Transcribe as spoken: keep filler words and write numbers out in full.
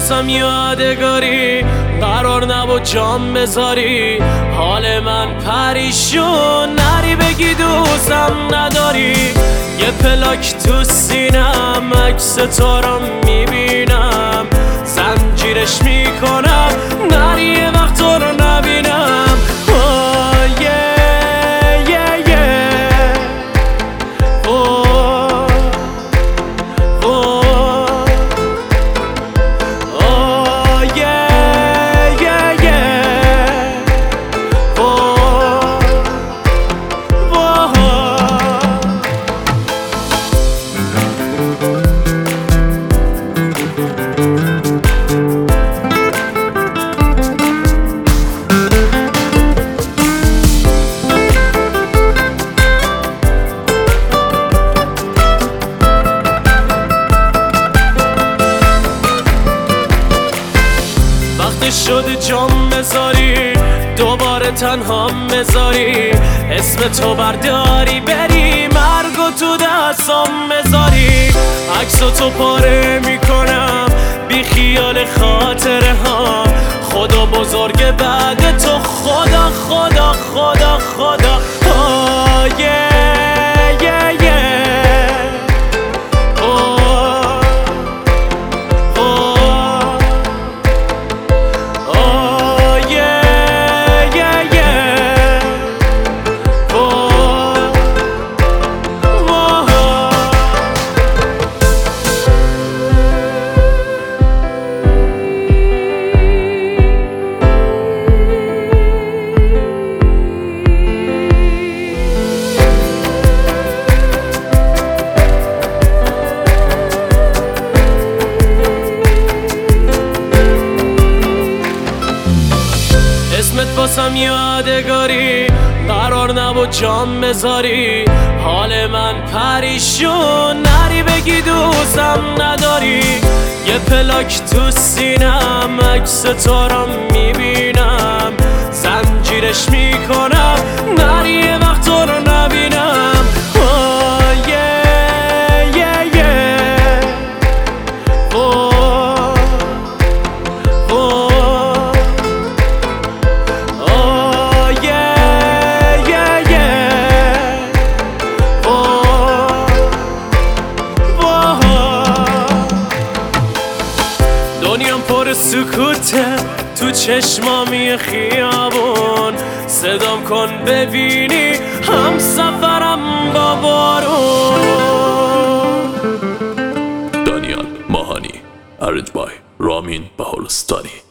واسم یادگاری قرار نبود جام بذاری، حال من پریشون نری بگی دوستم نداری. یه پلاک تو سینم عکس تو رو میبینم، زنجیرش میکنم نری یه وقت تو رو نبینم. آه یه یه یه اوه اوه آه یه یه یه اوه اوه. وقتی شد جام بذاری دوباره تنها بذاری، اسم تو برداری بری مرگو تو دستام بذاری. عکسو تو پاره میکنم بی خیال خاطره ها، خدا بزرگ بعد تو، خدا خدا خدا خدا. آه یه یه یه اوه اوه آه یه یه یه اوه اوه. اسمت واسم یادگاری قرار نبود جام بذاری، حال من پریشون نری بگی دوستم نداری. یه پلاک تو سینم عکس تو رو میبینم، زنجیرش میکنم نری یه وقت تو رو نبینم. آه یه یه یه اوه اوه آه یه یه یه اوه اوه. دنیام پر سکوته تو چشمامی خیابون، صدام کن ببینی هم سفرم با بارون. دانیال ماهانی، arranged by رامین بهارستانی.